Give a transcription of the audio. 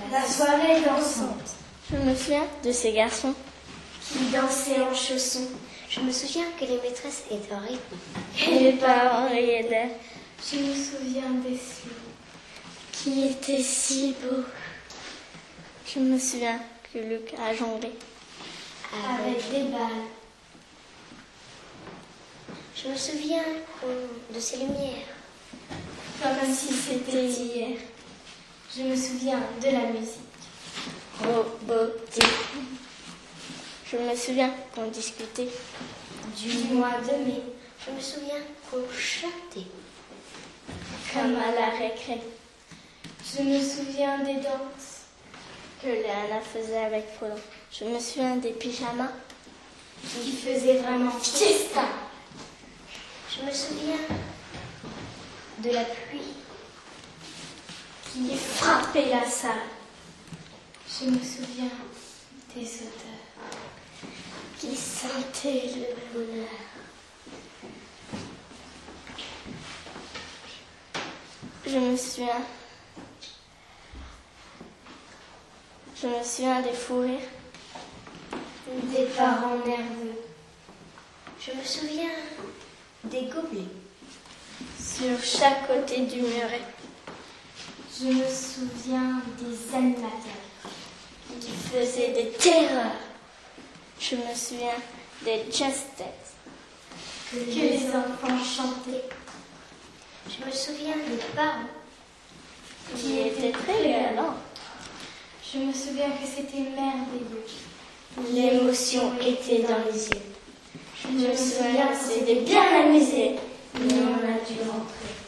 la soirée dansante. Je me souviens de ces garçons qui dansaient en chaussons. Je me souviens que les maîtresses étaient en rythme. et les parents riaient d'elles. Je me souviens des cieux Qui était si beau. Je me souviens que Luc a jonglé. avec des balles. Je me souviens de ces lumières. Comme si c'était hier. Je me souviens de la musique. Robotique. Je me souviens qu'on discutait Du mois de mai. Je me souviens qu'on chantait. comme à la récré Je me souviens des danses. que Léana faisait avec Polo. Je me souviens des pyjamas Qui faisaient vraiment fiesta. Je me souviens de la pluie. Qui frappaient la salle. Je me souviens des odeurs. qui sentaient le bonheur. Je me souviens des fous rires. Des parents nerveux. Je me souviens des gobelets. Sur chaque côté du muret. Je me souviens des animateurs. Qui faisaient des terreurs. Je me souviens des just-têtes. Que les enfants chantaient. Je me souviens des parents. Qui étaient très galants. Je me souviens que c'était merveilleux. L'émotion était dans les yeux. Je me souviens qu'on s'était bien amusé. mais on a dû rentrer.